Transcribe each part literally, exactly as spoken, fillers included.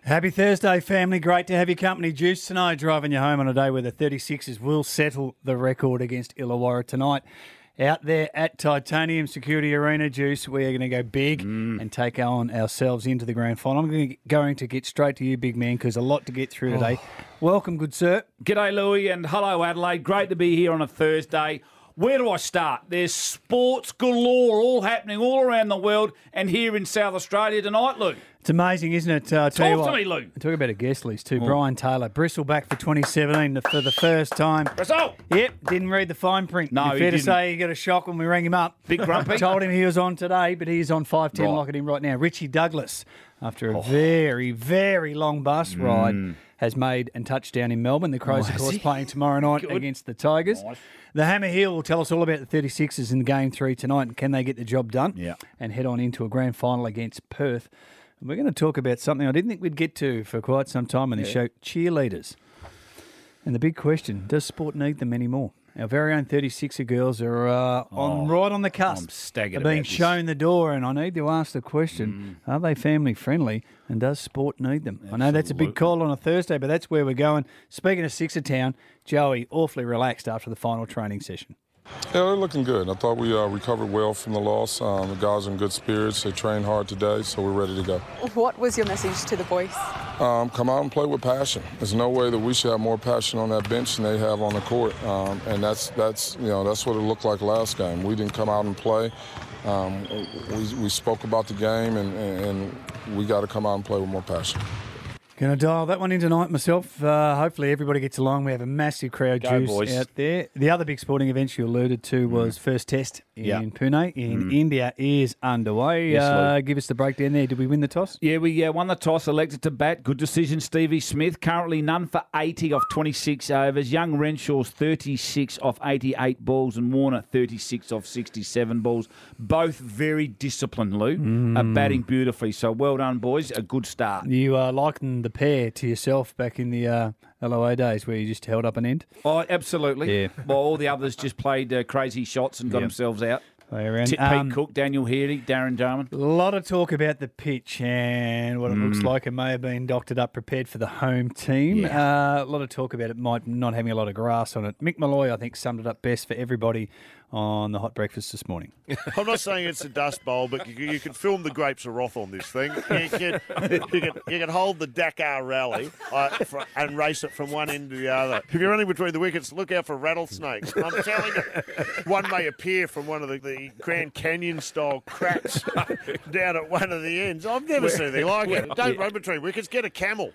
Happy Thursday, family. Great to have your company. Juice tonight, driving you home on a day where the thirty-sixers will settle the record against Illawarra tonight. Out there at Titanium Security Arena, Juice, we are going to go big mm. and take on ourselves into the grand final. I'm going to, going to get straight to you, big man, because a lot to get through today. Oh. Welcome, good sir. G'day, Louis, and hello, Adelaide. Great to be here on a Thursday. Where do I start? There's sports galore all happening all around the world and here in South Australia tonight, Lou. It's amazing, isn't it? Uh, Talk to what, me, Lou. Talk about a guest list too. Oh. Brian Taylor, Bristol back for twenty seventeen for the first time. Bristol! Yep, didn't read the fine print. No, fair he to didn't. say he got a shock when we rang him up. Big grumpy. Told him he was on today, but he's on five ten, right. Lock it in right now. Richie Douglas, after a oh. very, very long bus mm. ride, has made and touched down in Melbourne. The Crows, oh, of course, playing tomorrow night Good. against the Tigers. Nice. The Hammer Heel will tell us all about the thirty-sixers in game three tonight and can they get the job done yeah. and head on into a grand final against Perth. And we're going to talk about something I didn't think we'd get to for quite some time on this yeah. show, cheerleaders. And the big question, does sport need them anymore? Our very own thirty-sixer girls are uh, on oh, right on the cusp. I'm staggered They're being about shown this. the door, and I need to ask the question, mm. are they family friendly and does sport need them? Absolutely. I know that's a big call on a Thursday, but that's where we're going. Speaking of Sixer Town, Joey, awfully relaxed after the final training session. Yeah, they're looking good. I thought we uh, recovered well from the loss. Um, the guys are in good spirits. They trained hard today, so we're ready to go. What was your message to the boys? Um, come out and play with passion. There's no way that we should have more passion on that bench than they have on the court, um, and that's that's you know that's what it looked like last game. We didn't come out and play. Um, we, we spoke about the game, and, and, and we got to come out and play with more passion. Going to dial that one in tonight myself. Uh, hopefully everybody gets along. We have a massive crowd Go, juice boys. out there. The other big sporting event you alluded to was mm. first test in yeah. Pune in mm. India is underway. Yes, uh, give us the breakdown there. Did we win the toss? Yeah, we uh, won the toss, elected to bat. Good decision, Stevie Smith. Currently none for eighty off twenty-six overs. Young Renshaw's thirty-six off eighty-eight balls and Warner thirty-six off sixty-seven balls. Both very disciplined, Lou. Mm. Uh, batting beautifully. So well done, boys. A good start. You uh, likened the pair to yourself back in the uh, L O A days where you just held up an end? Oh, absolutely. Yeah. Well, all the others just played uh, crazy shots and got yep. themselves out. Around. Pete Um, Cook, Daniel Heary, Darren Jarman. A lot of talk about the pitch and what it mm. looks like. It may have been doctored up, prepared for the home team. Yeah. Uh, a lot of talk about it might not having a lot of grass on it. Mick Malloy, I think, summed it up best for everybody on the hot breakfast this morning. I'm not saying it's a dust bowl, but you, you can film the grapes of wrath on this thing. You can, you can, you can hold the Dakar rally uh, for, and race it from one end to the other. If you're running between the wickets, look out for rattlesnakes. I'm telling you, one may appear from one of the, the Grand Canyon-style cracks down at one of the ends. I've never seen anything like it. Don't yeah. run between wickets, get a camel.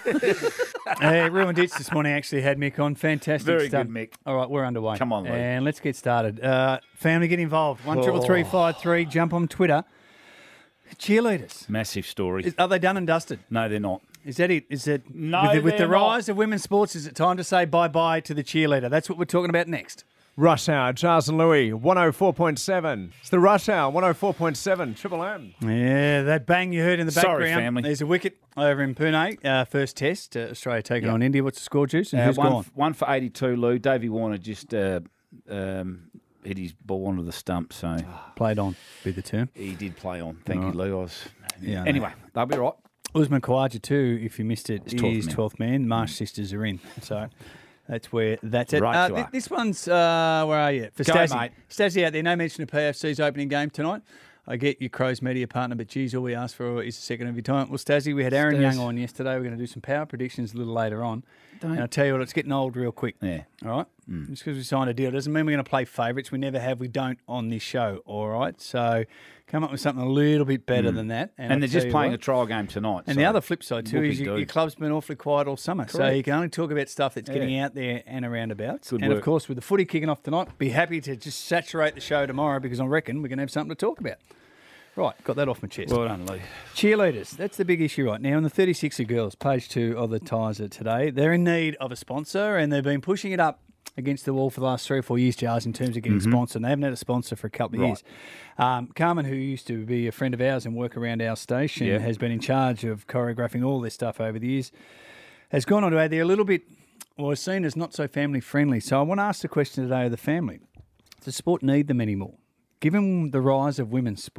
Hey, Ruin Ditch this morning actually had Mick on. Fantastic Very stuff. good, Mick. All right, we're underway. Come on, Lee. And let's get started. Uh, family, get involved. One triple three five three. Jump on Twitter. Cheerleaders. Massive story. Is, are they done and dusted? No, they're not. Is that it? Is it no, with the, with the not. rise of women's sports? Is it time to say bye bye to the cheerleader? That's what we're talking about next. Rush Hour, Charles and Louis, one oh four point seven. It's the Rush Hour, one oh four point seven, Triple M. Yeah, that bang you heard in the background. Sorry, family. There's a wicket over in Pune. Uh, first test, uh, Australia taking yep. on India. What's the score, Juice? And uh, who's one, gone? One for eighty-two, Lou. Davey Warner just uh, um, hit his ball onto the stump, so... Played on, be the term. He did play on. Thank right. you, Lou. I was... Yeah, anyway, they'll be right. Usman Khawaja, too, if you missed it, twelfth is man. twelfth man. Marsh sisters are in. So... That's where that's it. Right uh, you th- are. this one's, uh, where are you? For Go, Stazzy. mate. Stazzy out there, no mention of P F C's opening game tonight. I get your Crows media partner, but geez, all we ask for is a second of your time. Well, Stazzy, we had Aaron Staz. Young on yesterday. We're going to do some power predictions a little later on. Don't. And I'll tell you what, it's getting old real quick. Yeah. All right? Mm. Just because we signed a deal doesn't mean we're going to play favourites. We never have. We don't on this show. All right? So come up with something a little bit better mm. than that. And, and they're just playing what, a trial game tonight. And so the other flip side too is you, your club's been awfully quiet all summer. Correct. So you can only talk about stuff that's yeah. getting out there and around about. Good and work. of course, with the footy kicking off tonight, be happy to just saturate the show tomorrow because I reckon we're going to have something to talk about. Right, got that off my chest. Well done, Lee. Cheerleaders, that's the big issue right now. And the thirty-sixer girls, page two of the Tizer today, they're in need of a sponsor and they've been pushing it up against the wall for the last three or four years, Charles, in terms of getting mm-hmm. sponsored. And they haven't had a sponsor for a couple of right. years. Um, Carmen, who used to be a friend of ours and work around our station, yeah. has been in charge of choreographing all this stuff over the years, has gone on to add they're a little bit, well, seen as not so family friendly. So I want to ask the question today of the family. Does sport need them anymore? Given the rise of women's sport,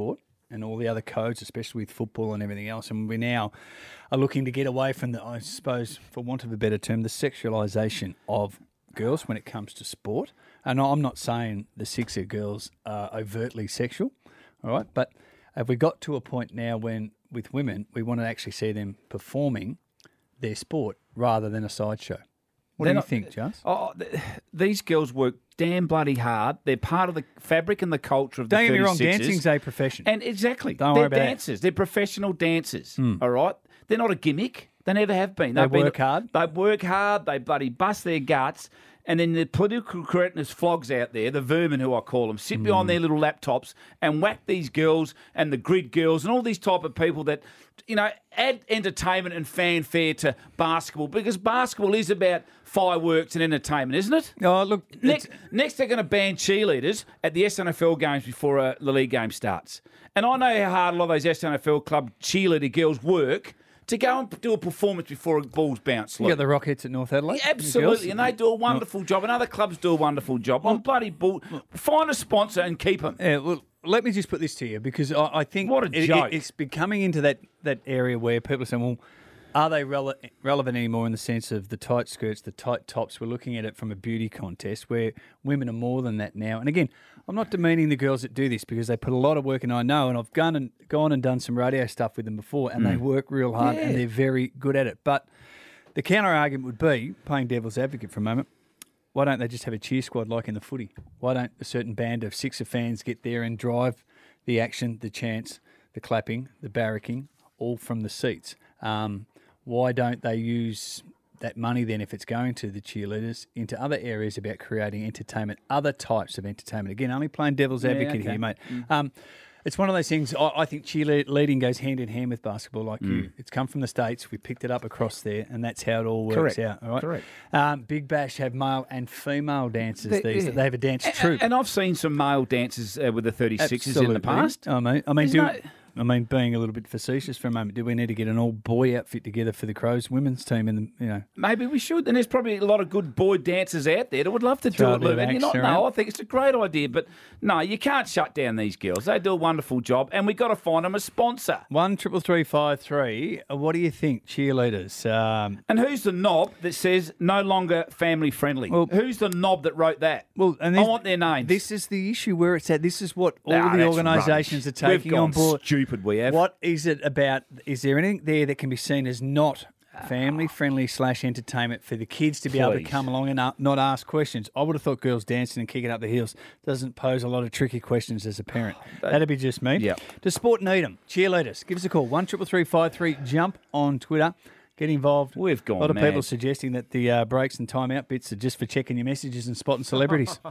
and all the other codes, especially with football and everything else. And we now are looking to get away from the, I suppose, for want of a better term, the sexualisation of girls when it comes to sport. And I'm not saying the Sixer girls are overtly sexual, all right? But have we got to a point now when, with women, we want to actually see them performing their sport rather than a sideshow? What They're do you not- think, Jas? Oh, th- these girls work damn bloody hard. They're part of the fabric and the culture of the Don't get me wrong, thirty-sixers. dancing's a profession. And exactly. Don't They're worry about it. dancers. They're professional dancers. All right? They're not a gimmick. They never have been. They They've been- work hard. They work hard. They bloody bust their guts. And then the political correctness flogs out there, the vermin who I call them, sit behind their little laptops and whack these girls and the grid girls and all these type of people that, you know, add entertainment and fanfare to basketball, because basketball is about fireworks and entertainment, isn't it? Oh, look, Next, it's- next, they're going to ban cheerleaders at the S N F L games before uh, the league game starts. And I know how hard a lot of those S N F L club cheerleader girls work to go and do a performance before a ball's bounced. you got the Rockets at North Adelaide. Yeah, the absolutely, girls. and they do a wonderful job, and other clubs do a wonderful job. I'm bloody bull. Find a sponsor and keep them. Yeah, well, let me just put this to you, because I, I think What a it- it- joke. it's becoming into that, that area where people are saying, well, are they rele- relevant anymore in the sense of the tight skirts, the tight tops? We're looking at it from a beauty contest where women are more than that now. And again, I'm not demeaning the girls that do this, because they put a lot of work in, I know, and I've gone and gone and done some radio stuff with them before, and they work real hard and they're very good at it. But the counter argument would be, playing devil's advocate for a moment, why don't they just have a cheer squad like in the footy? Why don't a certain band of Sixer fans get there and drive the action, the chants, the clapping, the barracking, all from the seats? Um, why don't they use that money then, if it's going to the cheerleaders, into other areas about creating entertainment, other types of entertainment? Again, only playing devil's advocate okay. here, mate. Um, it's one of those things, I, I think cheerleading goes hand in hand with basketball like you. It's come from the States. We picked it up across there, and that's how it all works Correct. out. All right? Correct. Um, Big Bash have male and female dancers They- these. yeah. They have a dance And, troupe. and I've seen some male dancers uh, with the thirty-sixes in the Absolutely. past. I mean, I mean, There's do, no- I mean, being a little bit facetious for a moment, do we need to get an all-boy outfit together for the Crows women's team? And you know, Maybe we should. And there's probably a lot of good boy dancers out there that would love to Throw do a it, bit of Lou. And you're not, action no, around. I think it's a great idea. But no, you can't shut down these girls. They do a wonderful job, and we've got to find them a sponsor. one triple three five three. What do you think, cheerleaders? Um, And who's the knob that says no longer family friendly? Well- who's the knob that wrote that? well, and I this, want their names. This is the issue where it's at. This is what all Ah, the that's organisations rubbish. are taking We've gone on board. Stupid, we have. What is it about? Is there anything there that can be seen as not family friendly slash entertainment for the kids to be able to Please. come along and uh, not ask questions? I would have thought girls dancing and kicking up the heels doesn't pose a lot of tricky questions as a parent. That'd be just me. Yeah. Does sport need them? Cheerleaders, give us a call. One triple three five three. Jump on Twitter. Get involved. We've gone A lot of mad. people suggesting that the uh, breaks and timeout bits are just for checking your messages and spotting celebrities.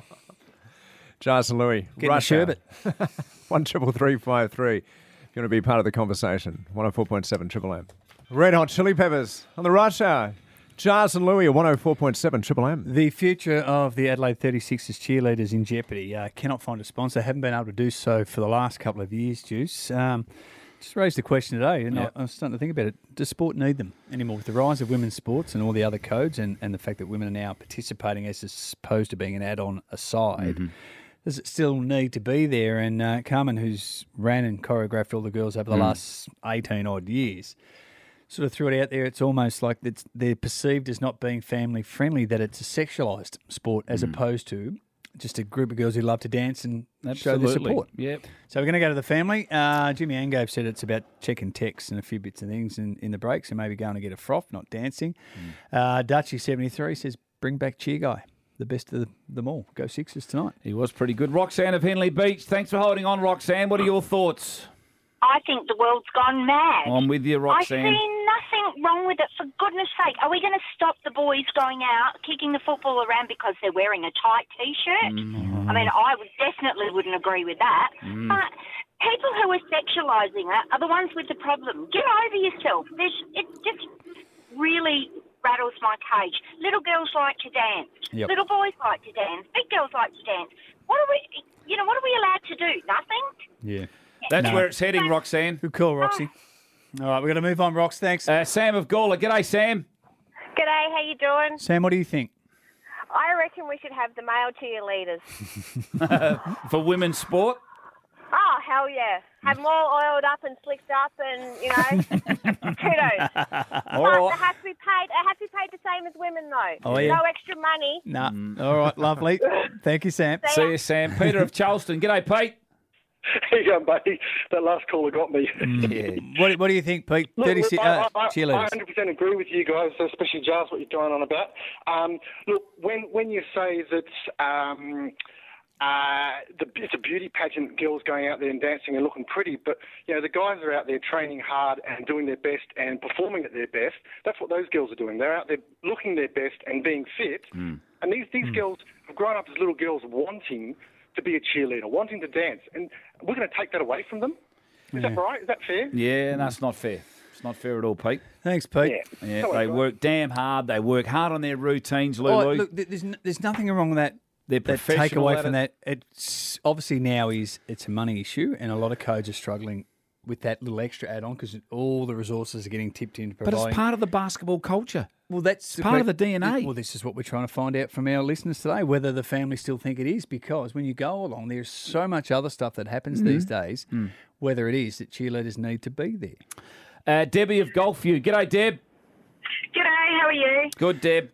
Jas and Louis. Getting a Russia. sherbet. One triple three five three. If you want to be part of the conversation, one oh four point seven Triple M. Red Hot Chili Peppers on the Rush Hour. Jas and Louis at one oh four point seven Triple M. The future of the Adelaide thirty-sixers cheerleaders in jeopardy. Uh, cannot find a sponsor. Haven't been able to do so for the last couple of years, Juice. Um, just raised the question today, and Yeah. I, I was starting to think about it. Does sport need them anymore? With the rise of women's sports and all the other codes, and, and the fact that women are now participating as opposed to being an add-on aside, Mm-hmm. does it still need to be there? And uh, Carmen, who's ran and choreographed all the girls over the Mm. last eighteen odd years, sort of threw it out there. It's almost like it's, they're perceived as not being family friendly, that it's a sexualised sport as Mm. opposed to just a group of girls who love to dance and show their Absolutely. support. Yep. So we're going to go to the family. Uh, Jimmy Angove said it's about checking texts and a few bits and things in, in the breaks, and maybe going to get a froth, not dancing. Uh, Dutchy seventy-three says, bring back Cheer Guy, the best of the, them all. Go Sixers tonight. He was pretty good. Roxanne of Henley Beach. Thanks for holding on, Roxanne. What are your thoughts? I think the world's gone mad. I'm with you, I see Roxanne. nothing wrong with it, for goodness sake. Are we going to stop the boys going out, kicking the football around because they're wearing a tight T-shirt? I mean, I would definitely wouldn't agree with that. But people who are sexualising it are the ones with the problem. Get over yourself. There's, it just really rattles my cage. Little girls like to dance. Yep. Little boys like to dance. Big girls like to dance. What are we, you know, what are we allowed to do? Nothing? Yeah. That's No. where it's heading, Roxanne. Good call, Roxy. All right, we're going to move on, Rox. Thanks. Uh, Sam of Gawler. G'day, Sam. G'day, how you doing? Sam, what do you think? I reckon we should have the male cheerleaders. For women's sport? Oh, hell yeah. Have them all oiled up and slicked up and, you know, kudos. All But right. it has to be paid. It has to be paid the same as women, though. Oh, yeah. No extra money. Nah. All right, lovely. Thank you, Sam. See you, Sam. Peter of Charleston. G'day, Pete. How you going, buddy? That last caller got me. Yeah. What, what do you think, Pete? Look, thirty-six, look, I, uh, I, I cheerleaders. one hundred percent agree with you guys, especially Giles, what you're going on about. Um, look, when when you say that um, uh, the, it's a beauty pageant, girls going out there and dancing and looking pretty, but you know the guys are out there training hard and doing their best and performing at their best. That's what those girls are doing. They're out there looking their best and being fit. Mm. And these these mm. girls have grown up as little girls wanting to be a cheerleader, wanting to dance, and we're going to take that away from them. Is Yeah. that right? Is that fair? Yeah, that's not fair. It's not fair at all, Pete. Thanks, Pete. Yeah. Yeah, Come on, they guys. work damn hard. They work hard on their routines, Oh, Lulu. look, th- there's, n- there's nothing wrong with that. They're that take professional away at from it. that. It's obviously now is it's a money issue, and a lot of codes are struggling with that little extra add-on because all the resources are getting tipped into But providing. it's part of the basketball culture. Well, that's It's part of the D N A. Well, this is what we're trying to find out from our listeners today, whether the family still think it is, because when you go along, there's so much other stuff that happens these days, whether it is that cheerleaders need to be there. Uh, Debbie of Golfview. G'day, Deb. G'day, how are you? Good, Deb.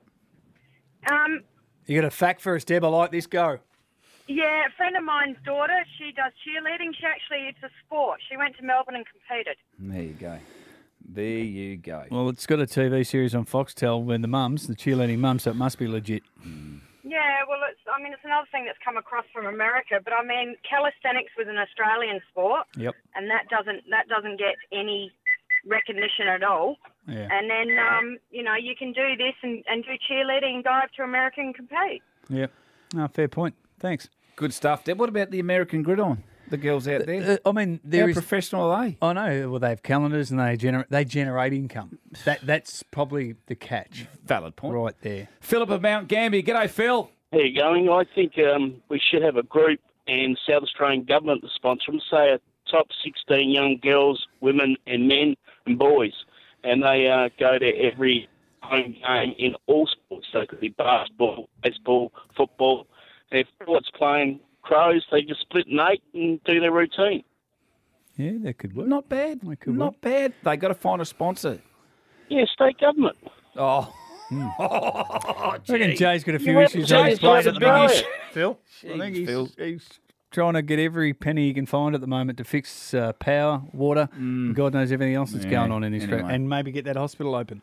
Um, You got a fact for us, Deb? I like this. Go. yeah, a friend of mine's daughter, she does cheerleading. She actually, it's a sport. She went to Melbourne and competed. There you go. There you go. Well, it's got a T V series on Foxtel when the mums, the cheerleading mums, so it must be legit. Yeah, well, it's, I mean, it's another thing that's come across from America, but I mean, calisthenics was an Australian sport, Yep. and that doesn't that doesn't get any recognition at all. Yeah. And then, um, you know, you can do this and, and do cheerleading and go up to America and compete. Yep. No, fair point. Thanks. Good stuff, Deb. What about the American gridiron? The girls out there? Uh, I mean, there How is. professional are they? I know. Well, they have calendars and they generate they generate income. That that's probably the catch Valid point. right there. Philip of Mount Gambier. G'day, Phil. How you going? I think um, we should have a group and South Australian government to sponsor them, say a top sixteen young girls, women and men and boys, and they uh, go to every home game in all sports. So it could be basketball, baseball, football. And if what's playing Crows, they just split in eight and do their routine. Yeah, that could work. Not bad. That could Not work. bad. They got to find a sponsor. Yeah, state government. Oh. I reckon Jay's got a few You issues have on his Jay's plate got at the a moment. big issue. Phil, I think Jeez, he's, Phil. he's trying to get every penny he can find at the moment to fix uh, power, water, and God knows everything else that's Yeah, going on in Australia, anyway. and maybe get that hospital open.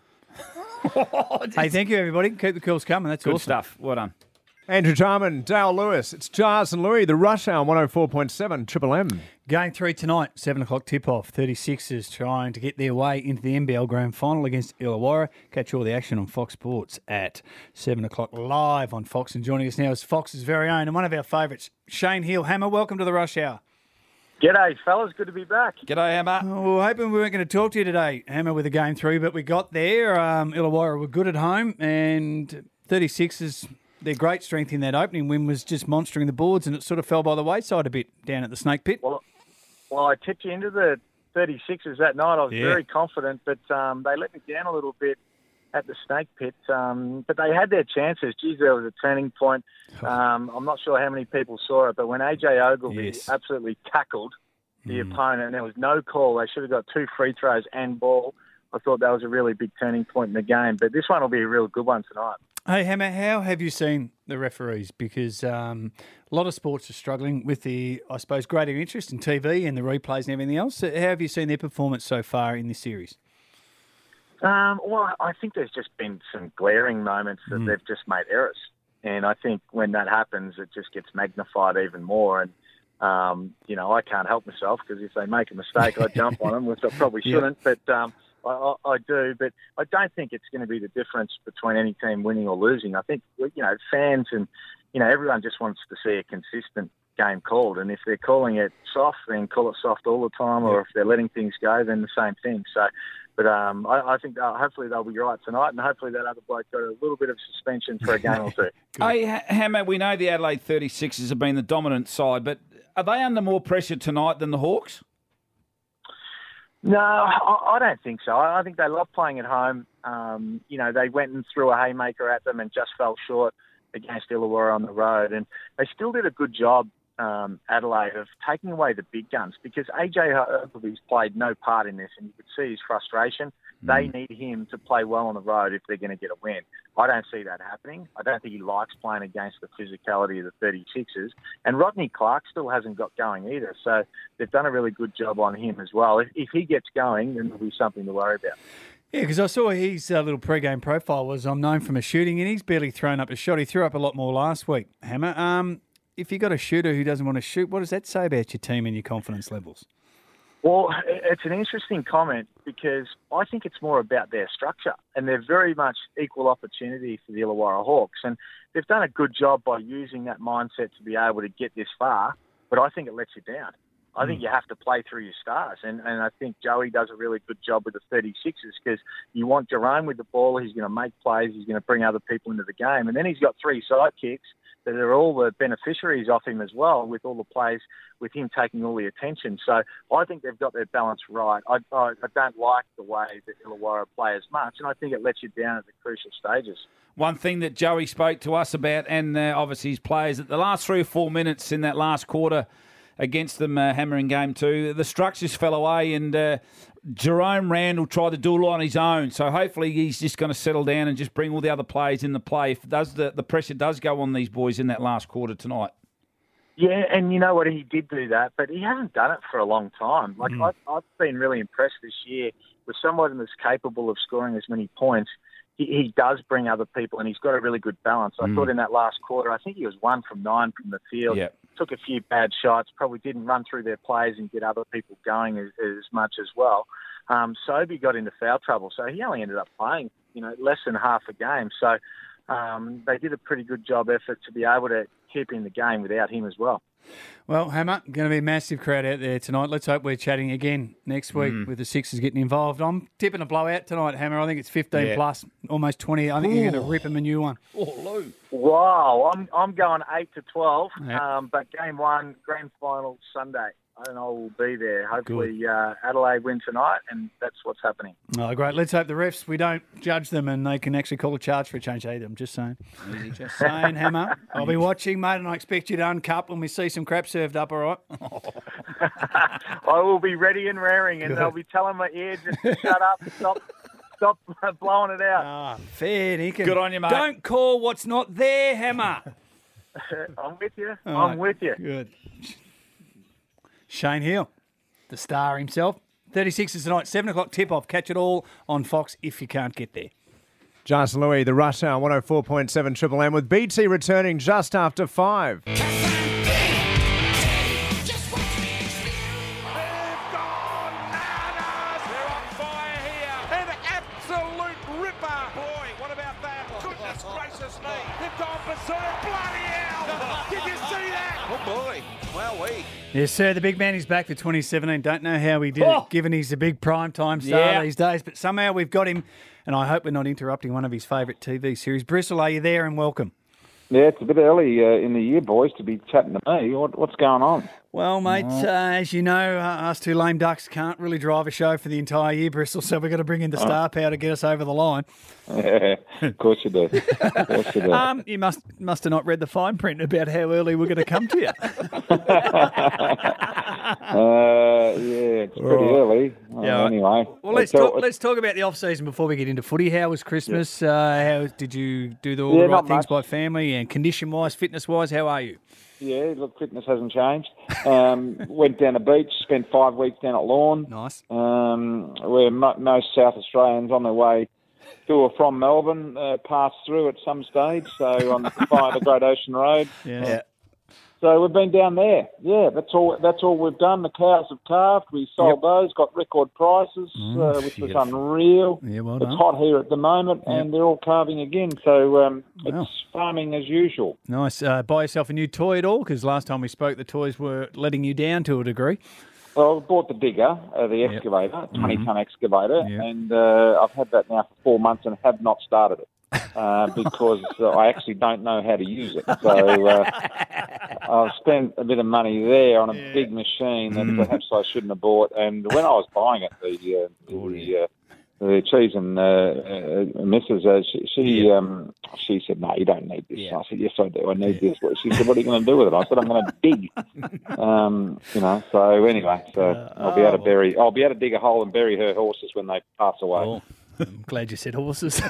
Hey, thank you, everybody. Keep the calls coming. That's Good awesome. stuff. Well done. Andrew Jarman, Dale Lewis. It's Jars and Louis, the Rush Hour one oh four point seven Triple M. Game three tonight, seven o'clock tip-off. thirty-sixers trying to get their way into the N B L Grand Final against Illawarra. Catch all the action on Fox Sports at seven o'clock live on Fox. And joining us now is Fox's very own and one of our favourites, Shane Hill. Hammer, welcome to the Rush Hour. G'day, fellas. Good to be back. G'day, Hammer. Oh, we were hoping we weren't going to talk to you today, Hammer, with a game three, but we got there. Um, Illawarra were good at home, and thirty-sixers, their great strength in that opening win was just monstering the boards, and it sort of fell by the wayside a bit down at the Snake Pit. Well, well, I tipped you into the thirty-sixers that night. I was Yeah. very confident, but um, they let me down a little bit at the Snake Pit. Um, but they had their chances. Geez, there was a turning point. Um, I'm not sure how many people saw it, but when A J Ogilvy Yes. absolutely tackled the opponent, and there was no call, they should have got two free throws and ball. I thought that was a really big turning point in the game. But this one will be a real good one tonight. Hey, Hammer, how have you seen the referees? Because um, a lot of sports are struggling with the, I suppose, greater interest in T V and the replays and everything else. How have you seen their performance so far in this series? Um, well, I think there's just been some glaring moments that Mm. they've just made errors. And I think when that happens, it just gets magnified even more. And, um, you know, I can't help myself because if they make a mistake, I jump on them, which I probably Yeah. shouldn't. But um, I, I, I do. But I don't think it's going to be the difference between any team winning or losing. I think, you know, fans and, you know, everyone just wants to see a consistent game called. And if they're calling it soft, then call it soft all the time. Or if they're letting things go, then the same thing. So, But um, I, I think uh, hopefully they'll be right tonight, and hopefully that other bloke got a little bit of suspension for a game or two. Hey, Ha- Hammer, we know the Adelaide thirty-sixers have been the dominant side, but are they under more pressure tonight than the Hawks? No, I, I don't think so. I, I think they love playing at home. Um, you know, they went and threw a haymaker at them and just fell short against Illawarra on the road, and they still did a good job um, Adelaide of taking away the big guns, because A J Ogilvy's played no part in this, and you could see his frustration. They need him to play well on the road if they're going to get a win. I don't see that happening. I don't think he likes playing against the physicality of the thirty-sixers. And Rodney Clark still hasn't got going either. So they've done a really good job on him as well. If, if he gets going, then there'll be something to worry about. Yeah, because I saw his uh, little pre-game profile was I'm known from a shooting, and he's barely thrown up a shot. He threw up a lot more last week, Hammer. Um, if you've got a shooter who doesn't want to shoot, what does that say about your team and your confidence levels? Well, it's an interesting comment because I think it's more about their structure, and they're very much equal opportunity for the Illawarra Hawks. And they've done a good job by using that mindset to be able to get this far, but I think it lets you down. I think you have to play through your stars, and, and I think Joey does a really good job with the thirty-sixers because you want Jerome with the ball, he's going to make plays, he's going to bring other people into the game, and then he's got three sidekicks that are all the beneficiaries of him as well, with all the plays, with him taking all the attention. So I think they've got their balance right. I, I, I don't like the way that Illawarra play as much, and I think it lets you down at the crucial stages. One thing that Joey spoke to us about, and uh, obviously his players, that the last three or four minutes in that last quarter against them, uh, hammering game two, the structures fell away, and uh, Jerome Randall tried to do it all on his own. So hopefully he's just going to settle down and just bring all the other players in the play. If it does, the, the pressure does go on these boys in that last quarter tonight. Yeah, and you know what? He did do that, but he hasn't done it for a long time. Like Mm. I've, I've been really impressed this year with someone that's capable of scoring as many points. He, he does bring other people, and he's got a really good balance. I Mm. thought in that last quarter, I think he was one from nine from the field. Yep. Took a few bad shots, probably didn't run through their plays and get other people going as, as much as well. Um, Sobey got into foul trouble, so he only ended up playing, you know, less than half a game. So um, they did a pretty good job effort to be able to keep in the game without him as well. Well, Hammer, going to be a massive crowd out there tonight. Let's hope we're chatting again next week Mm. with the Sixers getting involved. I'm tipping a blowout tonight, Hammer. I think it's fifteen Yeah. plus, almost twenty. I think you're going to Ooh. rip them a new one. Oh, Lou. Wow, I'm I'm going eight to twelve. Yeah. Um, but game one, grand final Sunday, and I will be there. Hopefully, uh, Adelaide win tonight, and that's what's happening. Oh, great. Let's hope the refs, we don't judge them and they can actually call a charge for a change either. I'm just saying. Just saying, Hammer. I'll be watching, mate, and I expect you to uncup when we see some crap served up, all right? I will be ready and raring, and Good. they'll be telling my ear just to shut up, stop, stop blowing it out. Ah, fair dinkum. Good on you, mate. Don't call what's not there, Hammer. I'm with you. All I'm right. with you. Good. Shane Hill, the star himself. thirty-sixers tonight, seven o'clock tip-off. Catch it all on Fox if you can't get there. Jars and Louis, the Rush Hour, one oh four point seven Triple M, with B T returning just after five. An absolute ripper. Boy, what about that? Goodness gracious me. They've gone berserk. Bloody hell. Did you see that? Oh, boy. Wowee. Yes, sir. The big man is back for twenty seventeen. Don't know how he did Oh. it, given he's a big prime time star Yeah. these days, but somehow we've got him, and I hope we're not interrupting one of his favourite T V series. Bristol, are you there? And welcome. Yeah, it's a bit early uh, in the year, boys, to be chatting to me. What, what's going on? Well, mate, uh, as you know, uh, us two lame ducks can't really drive a show for the entire year, Bristol, so we've got to bring in the Oh. star power to get us over the line. Yeah, of course you do. Of course you do. Um, you must must have not read the fine print about how early we're going to come to you. uh, yeah, it's pretty Right. early. Uh, Yeah. Anyway. Well, let's It's all- talk. Let's talk about the off season before we get into footy. How was Christmas? Uh, how did you do the, all Yeah, the right not things much. by family and condition wise, fitness wise? How are you? Yeah, look, fitness hasn't changed. Um, went down the beach, spent five weeks down at Lawn. Nice. Um, where mo- most South Australians on their way to or from Melbourne uh, pass through at some stage. So on via the Great Ocean Road. Yeah. So we've been down there. Yeah, that's all. That's all we've done. The cows have calved. We sold those. Got record prices, Mm, uh, which was beautiful. unreal. Yeah, well It's done. hot here at the moment, Yeah. and they're all calving again. So um, Wow. it's farming as usual. Nice. Uh, buy yourself a new toy at all? Because last time we spoke, the toys were letting you down to a degree. Well, I bought the digger, uh, the excavator, twenty-ton excavator, Yep. and uh, I've had that now for four months and have not started it uh, because uh, I actually don't know how to use it. So uh, I've spent a bit of money there on a big machine that perhaps I shouldn't have bought. And when I was buying it, the uh, the, uh, the cheese and uh, uh, Missus Uh, she she, um, she said, "No, you don't need this." Yeah. I said, "Yes, I do. I need this." She said, "What are you going to do with it?" I said, "I'm going to dig." um, you know. So anyway, so Uh, I'll be able to oh. bury. I'll be able to dig a hole and bury her horses when they pass away. Oh, I'm glad you said horses.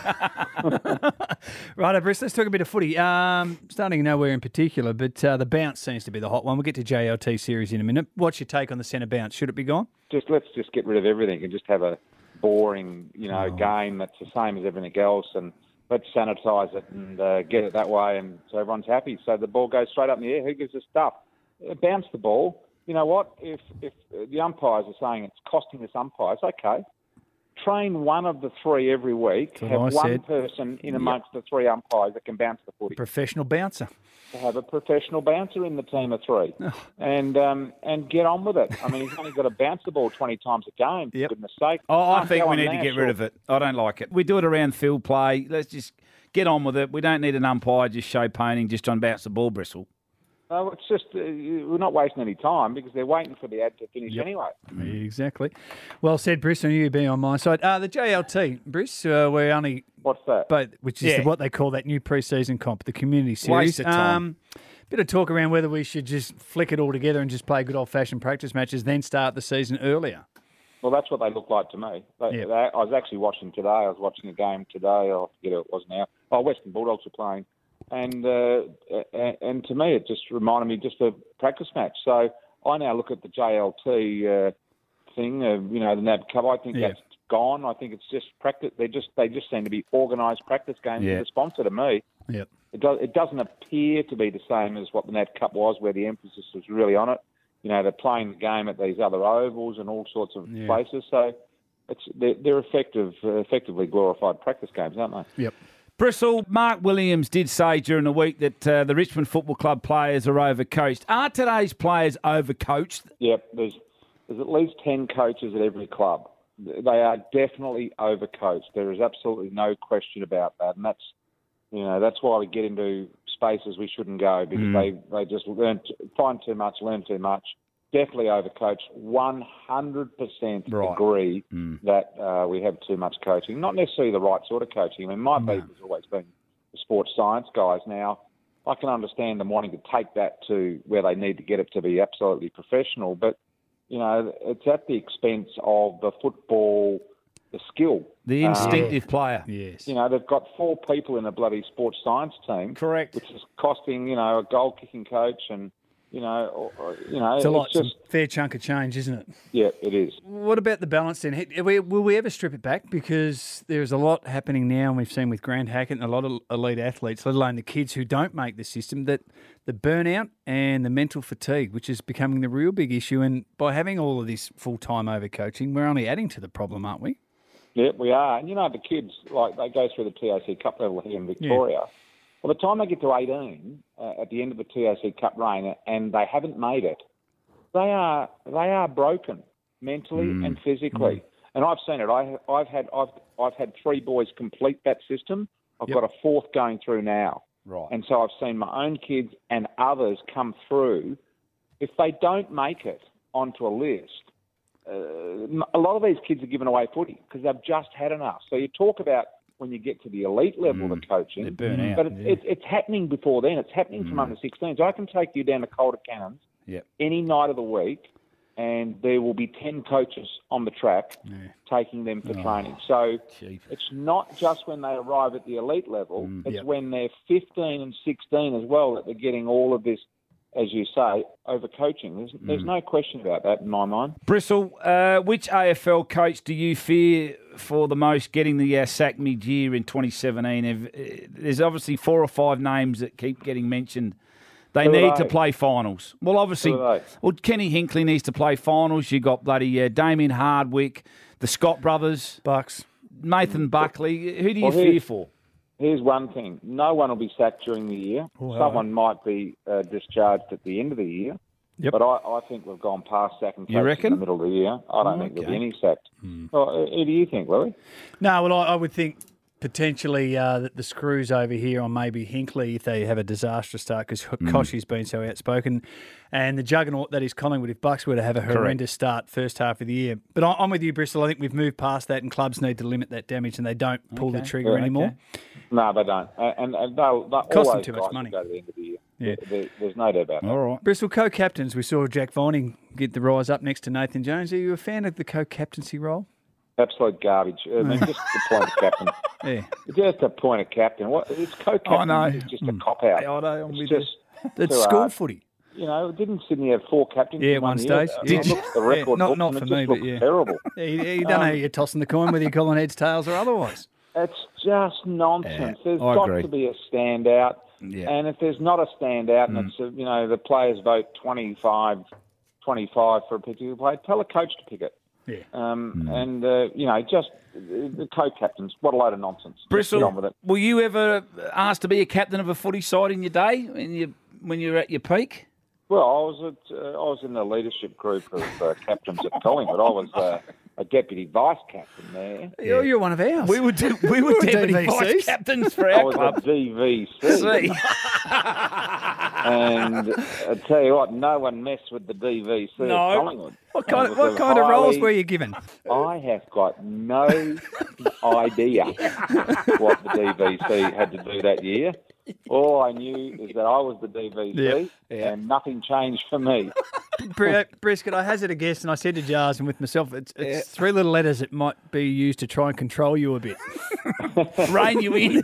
Righto, Bruce, let's talk a bit of footy. Um, starting nowhere in particular, but uh, the bounce seems to be the hot one. We'll get to J L T series in a minute. What's your take on the centre bounce? Should it be gone? Just let's just get rid of everything and just have a boring, you know, Oh. game that's the same as everything else, and let's sanitise it and uh, get it that way, and so everyone's happy. So the ball goes straight up in the air. Who gives a stuff? Uh, bounce the ball. You know what? If if the umpires are saying it's costing us umpires, okay. Train one of the three every week. That's what Have I one said. person in amongst the three umpires that can bounce the footy. Professional bouncer. To have a professional bouncer in the team of three, and um, and get on with it. I mean, he's only got to bounce the ball twenty times a game. For goodness sake! Oh, I Can't think go we on need to now, get sure. rid of it. I don't like it. We do it around field play. Let's just get on with it. We don't need an umpire just show painting, just trying to bounce the ball, Bristle. No, it's just uh, we're not wasting any time because they're waiting for the ad to finish Yep. anyway. Exactly. Well said, Bruce, and you being on my side. Uh, the J L T, Bruce, uh, we're only... What's that? But, which is Yeah. what they call that new pre-season comp, the community series. Waste of time. Um, bit of talk around whether we should just flick it all together and just play good old-fashioned practice matches, then start the season earlier. Well, that's what they look like to me. They, Yep. they, I was actually watching today. I was watching a game today. I forget who it was now. Oh, Western Bulldogs were playing. And uh, and, and to me, it just reminded me just a practice match. So I now look at the J L T uh, thing, uh, you know, the N A B Cup. I think Yeah. that's gone. I think it's just practice. They just they just seem to be organised practice games Yeah. with a sponsor to me. Yep. It does. It doesn't appear to be the same as what the N A B Cup was, where the emphasis was really on it. You know, they're playing the game at these other ovals and all sorts of Yeah. places. So it's they're, they're effective, uh, effectively glorified practice games, aren't they? Yep. Bristle, Mark Williams did say during the week that uh, the Richmond Football Club players are overcoached. Are today's players overcoached? Yep. There's there's at least ten coaches at every club. They are definitely overcoached. There is absolutely no question about that, and that's you know that's why we get into spaces we shouldn't go because Mm. they, they just learn t- find too much, learn too much. Definitely overcoached. one hundred percent Right. agree Mm. that uh, we have too much coaching. Not necessarily the right sort of coaching. I mean, my beat has always been the sports science guys. Now, I can understand them wanting to take that to where they need to get it to be absolutely professional, but, you know, it's at the expense of the football, the skill. The Um, instinctive player. Yes. you know, they've got four people in a bloody sports science team. Correct. Which is costing, you know, a goal kicking coach and, you know, or, or, you know, It's a lot, it's just, some fair chunk of change, isn't it? yeah, it is. What about the balance then? Are we- Will we ever strip it back? Because there's a lot happening now, and we've seen with Grant Hackett and a lot of elite athletes, let alone the kids who don't make the system, that the burnout and the mental fatigue, which is becoming the real big issue. And by having all of this full-time overcoaching, we're only adding to the problem, aren't we? Yeah, we are. And, you know, the kids, like, they go through the T A C Cup level here in Victoria. By the time they get to eighteen, uh, at the end of the T A C Cup reign, and they haven't made it, they are they are broken mentally Mm. and physically. Mm. And I've seen it. I, I've had I've I've had three boys complete that system. I've Yep. got a fourth going through now. Right. And so I've seen my own kids and others come through. If they don't make it onto a list, uh, a lot of these kids are giving away footy because they've just had enough. So you talk about when you get to the elite level of coaching, They burn out, but it's, yeah. it's, it's happening before then. It's happening from under sixteens. I can take you down to Calder Cannons Yep. any night of the week, and there will be ten coaches on the track taking them for Oh, training. So cheap. it's not just when they arrive at the elite level, it's Yep. when they're fifteen and sixteen as well that they're getting all of this, as you say, overcoaching. There's, there's Mm. no question about that in my mind. Bristle, uh, which A F L coach do you fear for the most getting the uh, sack mid-year in twenty seventeen? If, uh, there's obviously four or five names that keep getting mentioned. They Who are need to they? play finals. Well, obviously, Who are they? well, Kenny Hinkley needs to play finals. You got bloody uh, Damien Hardwick, the Scott brothers, Bucks, Nathan Buckley. Who do you Well, fear here's- for? Here's one thing. No one will be sacked during the year. Oh, Someone might be uh, discharged at the end of the year. Yep. But I, I think we've gone past sacking You coaches reckon? in the middle of the year. I don't think there'll be Okay. any sacked. Well, who do you think, Louis? No, well, I, I would think potentially uh, the, the screws over here on maybe Hinkley if they have a disastrous start because Mm. Koshy's been so outspoken. And the juggernaut that is Collingwood, if Bucks were to have a horrendous start first half of the year. But I- I'm with you, Bristol. I think we've moved past that and clubs need to limit that damage and they don't pull the Okay. trigger Yeah, anymore. No, they don't. Uh, And, and they'll, they'll Cost all them those too much guys will money. go to the end of the year. Yeah. There, there's no doubt about that. All right. Bristol co-captains, we saw Jack Vining get the rise up next to Nathan Jones. Are you a fan of the co-captaincy role? Absolute garbage. I mean, just the point of captain. Yeah. Just a point of captain. What? It's co-captain. I know. It's just a cop out. I know, I'm it's with just It's too school hard. footy. You know, didn't Sydney have four captains? Yeah, in one year? stage. I Did looked at the record Yeah, not books not and for it just me, but looked yeah. terrible. Yeah, you, you don't know Um, you're tossing the coin whether you're calling heads, tails, or otherwise. It's just nonsense. Yeah, There's I got agree. to be a standout. Yeah. And if there's not a standout Mm. and it's, a, you know, the players vote twenty-five, twenty-five for a particular player, tell a coach to pick it. Yeah. Um, And, uh, you know, just uh, the co-captains, what a load of nonsense. Just get on with Bristol, it. were you ever asked to be a captain of a footy side in your day when you when you're at your peak? Well, I was at, uh, I was in the leadership group of uh, captains at Collingwood. I was uh, a deputy vice captain there. You're, you're one of ours. We were de- we were deputy D V Cs. vice captains for I our was club. a D V C. See. And I tell you what, no one messed with the D V C No. at Collingwood. What kind It of was what a kind of roles highly- were you given? I have got no idea what the D V C had to do that year. All I knew is that I was the D V C Yeah. and nothing changed for me. Br- Brisket, I hazard a guess, and I said to Jars and with myself, it's, it's three little letters that might be used to try and control you a bit. Rein you in.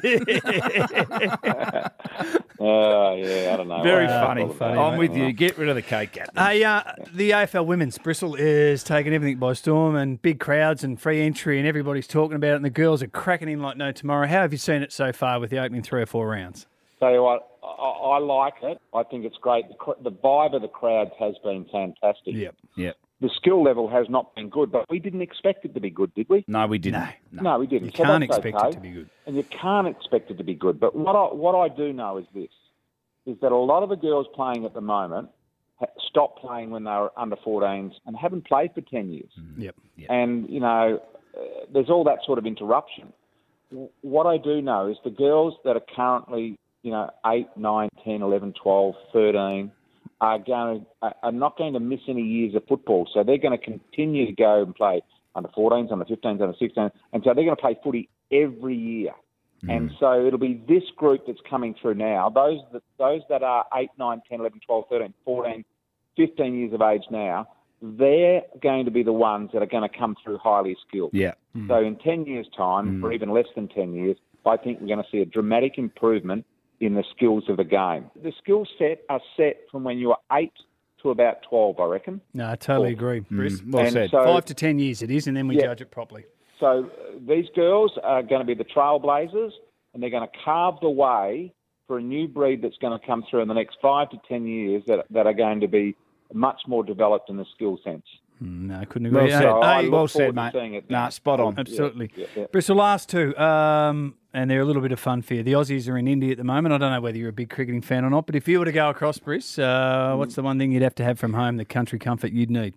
Oh, yeah, I don't know. Very Wow. funny. Funny, I'm mate. with you. Get rid of the cake captain. Hey, uh, the A F L Women's, Bristol is taking everything by storm and big crowds and free entry and everybody's talking about it and the girls are cracking in like no tomorrow. How have you seen it so far with the opening three or four rounds? Tell you what, I, I like it. I think it's great. The, cr- the vibe of the crowds has been fantastic. Yep. Yep. The skill level has not been good, but we didn't expect it to be good, did we? No, we didn't. No. No, we didn't. You So can't that's expect okay. it to be good. And you can't expect it to be good. But what I, what I do know is this, is that a lot of the girls playing at the moment ha- stopped playing when they were under fourteens and haven't played for ten years. Yep. And, you know, uh, there's all that sort of interruption. W- What I do know is the girls that are currently, you know, eight, nine, ten, eleven, twelve, thirteen are going to, are not going to miss any years of football. So they're going to continue to go and play under fourteens, under fifteens, under sixteens. And so they're going to play footy every year. And so it'll be this group that's coming through now, those that, those that are eight, nine, ten, eleven, twelve, thirteen, fourteen, fifteen years of age now, they're going to be the ones that are going to come through highly skilled. Yeah. So in ten years' time, or even less than ten years, I think we're going to see a dramatic improvement in the skills of the game. The skill set are set from when you were eight to about twelve, I reckon. No, I totally Cool. agree, Briss. well And said. so- Five to ten years it is, and then we Yeah. judge it properly. So uh, these girls are going to be the trailblazers, and they're going to carve the way for a new breed that's going to come through in the next five to ten years that, that are going to be much more developed in the skill sense. No, I couldn't Well agree. said. So I Hey, look well forward said, to mate. seeing it Nah, now. spot on. Absolutely. Yeah, yeah. Bristol, last two, um, and they're a little bit of fun for you. The Aussies are in India at the moment. I don't know whether you're a big cricketing fan or not, but if you were to go across, Briss, uh, what's the one thing you'd have to have from home, the country comfort you'd need?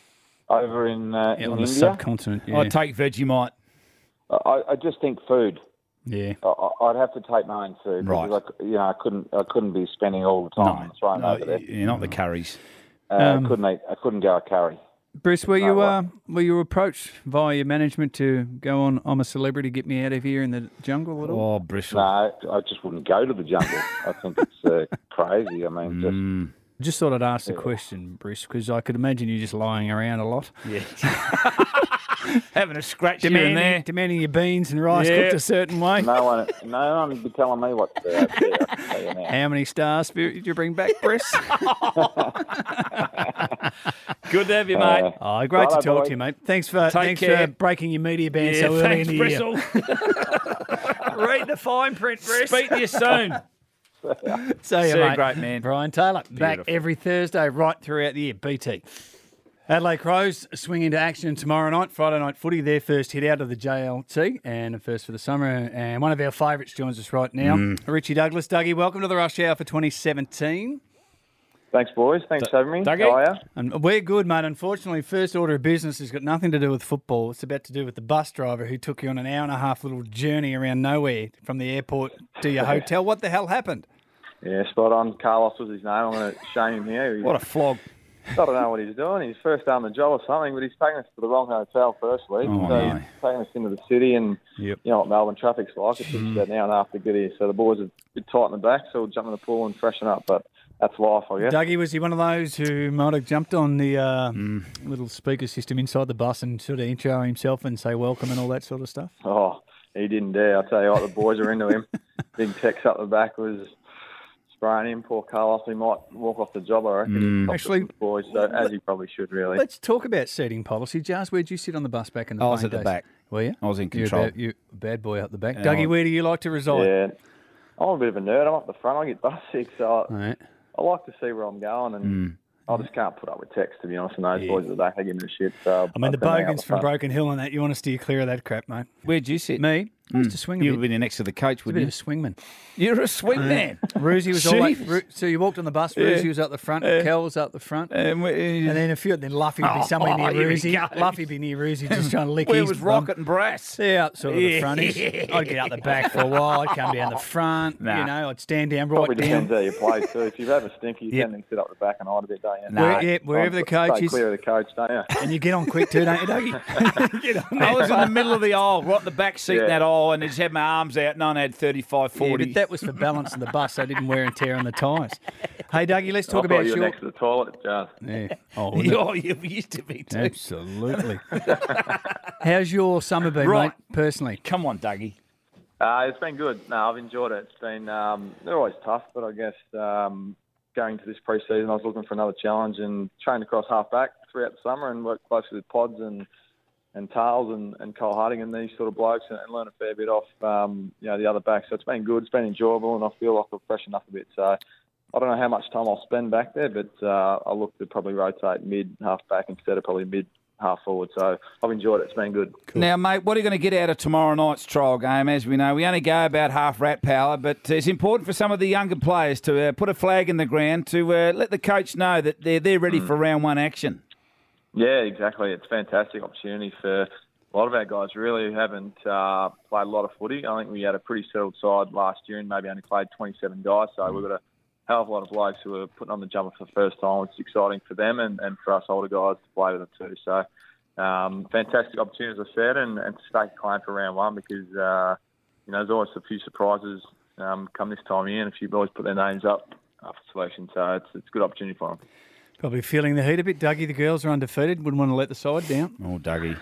Over in, uh, Yeah, in on the India, subcontinent, yeah. I'd take Vegemite. I, I just think food. Yeah. I, I'd have to take my own food. Right. Because I, c- you know, I couldn't. I couldn't be spending all the time on the throne No, over there. you're not the curries. Uh, Um, I couldn't eat. I couldn't go a curry. Bruce, were No you way. uh, were you approached via your management to go on I'm a Celebrity, get me out of here in the jungle at all? Oh, Bristol. No, I just wouldn't go to the jungle. I think it's uh, crazy. I mean, just. Mm. Just thought I'd ask the Yeah. question, Bruce, because I could imagine you just lying around a lot. Yeah. Having a scratch here and Demanding, there. demanding your beans and rice Yeah. cooked a certain way. No one, no one would be telling me what to do. Out there, I can tell you now. How many stars spirit did you bring back, Bruce? Good to have you, mate. Uh, Oh, great to Righto, talk boys. to you, mate. Thanks for Take thanks care. for breaking your media ban yeah, so early thanks, in the Bristol. year. Read the fine print, Bruce. Speak to you soon. See you, See you, mate. great man. Brian Taylor, back Beautiful. every Thursday right throughout the year. B T. Adelaide Crows swing into action tomorrow night, Friday night footy, their first hit out of the J L T and a first for the summer. And one of our favourites joins us right now, Mm. Richie Douglas. Dougie, welcome to the Rush Hour for twenty seventeen. Thanks, boys. Thanks for having me. Dougie? How are you? And we're good, mate. Unfortunately, first order of business has got nothing to do with football. It's about to do with the bus driver who took you on an hour and a half little journey around nowhere from the airport to your hotel. What the hell happened? Yeah, spot on. Carlos was his name. I'm going to shame him here. He's, What a flog. I don't know what he's doing. He's first day on the job or something, but he's taking us to the wrong hotel firstly. Oh, so no. he's taking us into the city, and yep. you know what Melbourne traffic's like. It takes about an hour and a half to get here. So the boys are a bit tight in the back, so we'll jump in the pool and freshen up. But that's life, I guess. Dougie, was he one of those who might have jumped on the uh, little speaker system inside the bus and sort of intro himself and say welcome and all that sort of stuff? Oh, he didn't dare. I tell you what, the boys are into him. Big Tex up the back was spraying him. Poor Carlos, he might walk off the job, I reckon. Mm. Actually, the boys, so, as he probably should, really. Let's talk about seating policy. Jars, where'd you sit on the bus back in the I was plane at the days? back. Were you? I was in You're a control. bad, you bad boy up the back. Yeah, Dougie, I- where do you like to reside? Yeah, I'm a bit of a nerd. I'm up the front. I get bus sick, so I, right. I like to see where I'm going, and Mm. I just can't put up with Tex, to be honest. And those boys at the back, they give me the shit. So I mean, the tend to hang out bogans the from front. Broken Hill and that, you want to steer clear of that crap, mate. Where'd you sit? Me? I used to swing a You bit. would have been next to the coach, It's a wouldn't bit you? of a swingman. You're a swingman. Roosie was all Jeez. that, Ru- so you walked on the bus, Yeah. Roosie was up the front, Yeah. Kel was up the front, Um, and then a few, then Luffy would be Oh, somewhere near here we Roosie. go. Luffy would be near Roosie just trying to lick Where his was bum. Rocket and Brass? Yeah, up sort of the Yeah. frontish. I'd get out the back for a while. I'd come down the front. Nah. You know, I'd stand down right Probably down. depends how you play, too. If you've had a stinky, you Yep. tend to sit up the back and hide a bit, don't you? Where- yeah, wherever the coach Stay is. clear of the coach, don't you? And you get on quick too, don't you, Dougie? Get on I there. was in the middle of the aisle, right in the back seat in Yeah. that aisle, and I just had my arms out, and I had thirty-five, Yeah, forty. but that was for balancing the bus, so I didn't wear and tear on the tyres. Hey, Dougie, let's talk I thought about you were your... next to the toilet, Jas. Yeah. Oh, wasn't it? Oh, you used to be too. Absolutely. How's your summer been, Right. mate, personally? Come on, Dougie. Uh, it's been good. No, I've enjoyed it. It's been um, they're always tough, but I guess um, going to this pre-season, I was looking for another challenge and trained across half-back throughout the summer and worked closely with Pods and and Tails and, and Cole Harding and these sort of blokes and, and learned a fair bit off um, you know the other backs. So it's been good. It's been enjoyable, and I feel like I've freshened up a bit. So I don't know how much time I'll spend back there, but uh, I look to probably rotate mid half-back instead of probably mid half forward. So I've enjoyed it. It's been good. Now, mate, what are you going to get out of tomorrow night's trial game? As we know, we only go about half rat power, but it's important for some of the younger players to uh, put a flag in the ground to uh, let the coach know that they're they're ready for round one action. Yeah, exactly. It's a fantastic opportunity for a lot of our guys really who haven't uh, played a lot of footy. I think we had a pretty settled side last year and maybe only played twenty-seven guys. So we've got a hell of a lot of blokes who are putting on the jumper for the first time. It's exciting for them and, and for us older guys to play with them too. So um, fantastic opportunity, as I said, and, and to stake a claim for round one because, uh, you know, there's always a few surprises um, come this time of year and a few boys put their names up uh, for selection. So it's, it's a good opportunity for them. Probably feeling the heat a bit, Dougie. The girls are undefeated. Wouldn't want to let the side down. Oh, Dougie.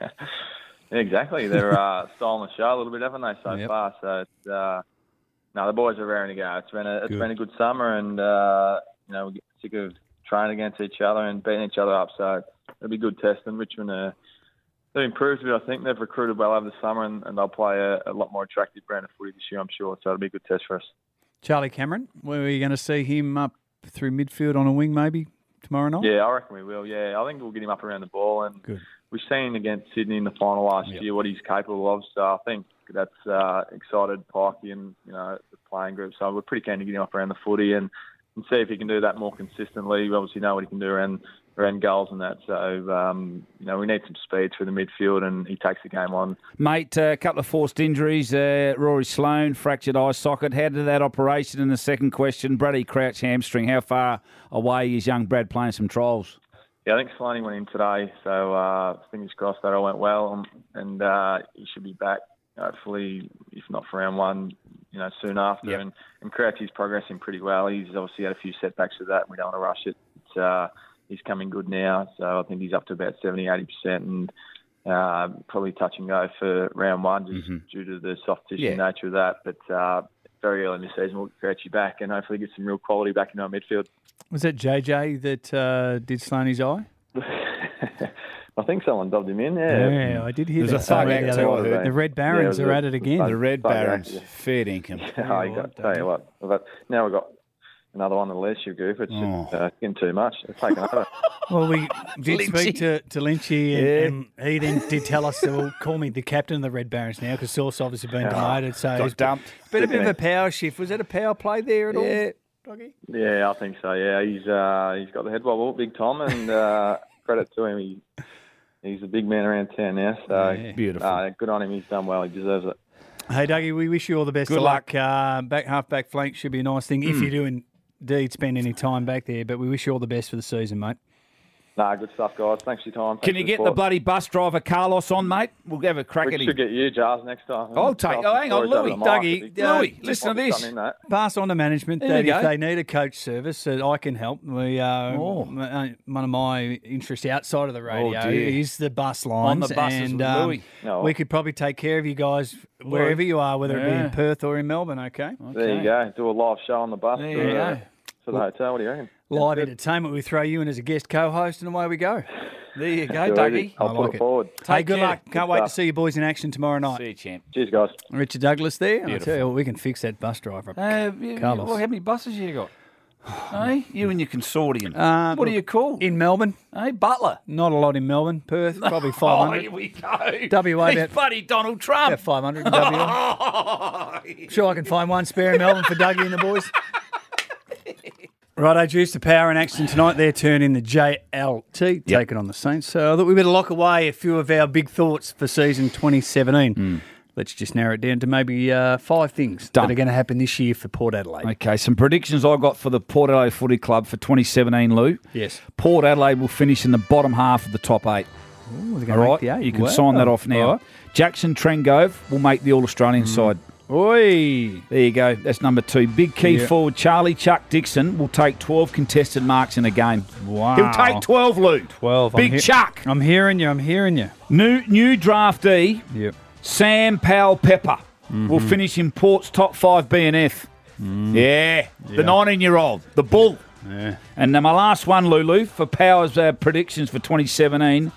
Yeah, exactly. They're uh, stolen the show a little bit, haven't they, so Yep. far? So it's uh, no, the boys are raring to go. It's been a it's Good. been a good summer, and uh, you know we get sick of training against each other and beating each other up. So it'll be a good test. And Richmond, uh, they've improved a bit. I think they've recruited well over the summer, and, and they'll play a, a lot more attractive brand of footy this year, I'm sure. So it'll be a good test for us. Charlie Cameron, where are you going to see him up through midfield on a wing maybe tomorrow night? Yeah, I reckon we will. Yeah, I think we'll get him up around the ball, and Good. we've seen against Sydney in the final last Yep. year what he's capable of. So I think that's uh, excited Pikey and you know the playing group. So we're pretty keen to get him up around the footy and, and see if he can do that more consistently. We obviously know what he can do around around goals and that. So um, you know we need some speed through the midfield, and he takes the game on. Mate, a couple of forced injuries. Uh, Rory Sloane, fractured eye socket. How did that operation? And the second question, Brady Crouch, hamstring. How far away is young Brad playing some trials? Yeah, I think Sloaney went in today, so uh, fingers crossed that all went well, um, and uh, he should be back hopefully, if not for round one, you know, soon after. Yep. And, and Crouch is progressing pretty well. He's obviously had a few setbacks with that, and we don't want to rush it. It's, uh, he's coming good now, so I think he's up to about seventy, eighty percent, and uh, probably touch and go for round one just Mm-hmm. due to the soft tissue Yeah. nature of that. But uh, very early in the season, we'll get Crouchy back and hopefully get some real quality back into our midfield. Was that J J that uh, did Sloaney's eye? I think someone dubbed him in, yeah. Yeah, I did hear There's that. a thug somewhere act the, too, I other- heard. the Red Yeah, it Barons was are a- at it again. The Red Bugger, Barons, yeah. fair income. Oh, you got, tell you what, but now we've got another one, the Leicester group. It's Oh. just, uh, getting too much. It's taken over. Well, we did speak to, to Lynchy, and, Yeah. and he then did tell us to well, call me the captain of the Red Barons now because Sauce obviously been demoted. So Got it's dumped. been a bit of a power shift. Was that a power play there at all? Yeah. Doggy? Yeah, I think so. Yeah, he's uh, he's got the head wobble, big Tom, and uh, credit to him. He, he's a big man around town now. So Yeah. Beautiful. Uh, good on him. He's done well. He deserves it. Hey, Dougie, we wish you all the best Good of luck. luck. Uh, back half back flank should be a nice thing if Mm. you do indeed spend any time back there. But we wish you all the best for the season, mate. Nah, good stuff, guys. Thanks for your time. Can Thanks you for get the support. bloody bus driver Carlos on, mate? We'll have a crack We at him. should get you, Jars, next time. I'll take. Tell Oh, some hang on, stories over Louis. the mic. Dougie, It'd be- uh, Louis, listen to Might be this. something in that. Pass on to management There that you if go. they need a coach service, that I can help. We uh, Oh. m- uh, one of my interests outside of the radio dear. is the bus On lines, the buses and with um, Louis. Oh. we could probably take care of you guys wherever you are, whether it be Yeah. in Perth or in Melbourne. Okay, There you go. Do a live show on the bus There to, you uh, go. to the hotel. What do you reckon? live entertainment. We throw you in as a guest co-host, and away we go. There you go, Too Dougie. easy. I'll I put like it it. forward. Hey, Take good care. luck. Good Can't wait to stuff. see you boys in action tomorrow night. See you, champ. Cheers, guys. Richard Douglas there. And I Beautiful. tell you what, we can fix that bus driver. Uh, you- Carlos. well, how many buses you got? Hey, you and your consortium. Uh, what are you called? In Melbourne, Hey, Butler. not a lot in Melbourne. Perth, probably five Oh, hundred. here we go. W A He's about- buddy Donald Trump. About five hundred in W A. Sure, I can find one spare in Melbourne for Dougie and the boys. Righto, Juice, the power in action tonight. Their turn in the J L T, taking on the Saints. So I thought we better lock away a few of our big thoughts for season twenty seventeen. Let's just narrow it down to maybe uh, five things Done. that are going to happen this year for Port Adelaide. Okay, some predictions I got for the Port Adelaide Footy Club for twenty seventeen, Lou. Yes. Port Adelaide will finish in the bottom half of the top eight. Ooh, they're All gonna right, make the eight. you can Wow. sign that off now. All right. Jackson Trengove will make the All-Australian side. Oi. There you go. That's number two. Big key Yeah. forward Charlie Chuck Dixon will take twelve contested marks in a game. Wow. He'll take twelve, Lou. twelve. Big I'm he- Chuck. I'm hearing you. I'm hearing you. New new draftee Yep. Sam Powell Pepper will finish in Port's top five B N F. Yeah, the nineteen-year-old, the bull. Yeah. And then my last one, Lulu, for Power's uh, predictions for twenty seventeen.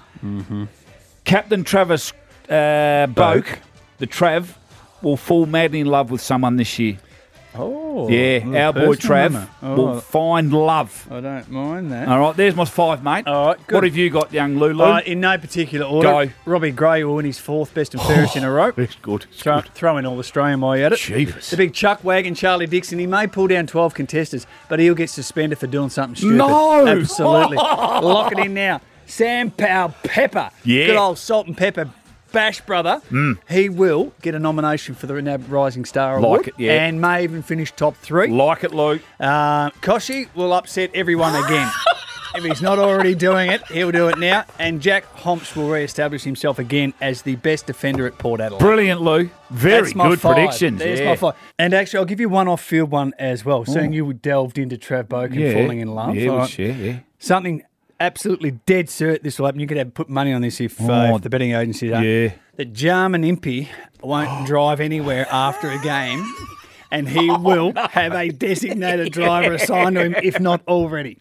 Captain Travis uh, Boak, the Trav, will fall madly in love with someone this year. Oh. Yeah, a our boy personal Trav moment. will Oh, find love. I don't mind that. All right, there's my five, mate. All right, good. What have you got, young Lulu? Uh, in no particular order. Go. Robbie Gray will win his fourth best and fairest in a row. It's good. It's Throw, good. throw in all Australian while you're at it. Jeebus. The big chuck wagon, Charlie Dixon. He may pull down twelve contesters, but he'll get suspended for doing something stupid. No! Absolutely. Lock it in now. Sam Powell Pepper. Yeah. Good old salt and pepper bash brother. Mm. He will get a nomination for the N A B Rising Star Like Award. it, yeah. And may even finish top three. Like it, Luke. Uh, Koshy will upset everyone again. If he's not already doing it, he'll do it now. And Jack Homps will re-establish himself again as the best defender at Port Adelaide. Brilliant, Lou. Very That's my good five. predictions. There's yeah. my five. And actually, I'll give you one off-field one as well. Seeing you delved into Trav Boak and Yeah. falling in love. Yeah, All we'll right. share, yeah. Something absolutely dead cert this will happen. You could have put money on this if, uh, Oh, if the betting agency don't. yeah. That Jarman Impey won't drive anywhere after a game. And he will have a designated driver assigned to him, if not already.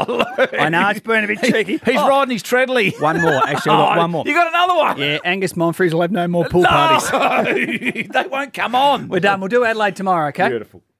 I know it's been a bit tricky. He's Oh, riding his treadly. one more. Actually, I've got Oh, one more. You got another one? Yeah, Angus Monfries will have no more pool No, parties. they won't come on. We're done. We'll do Adelaide tomorrow, okay? Beautiful.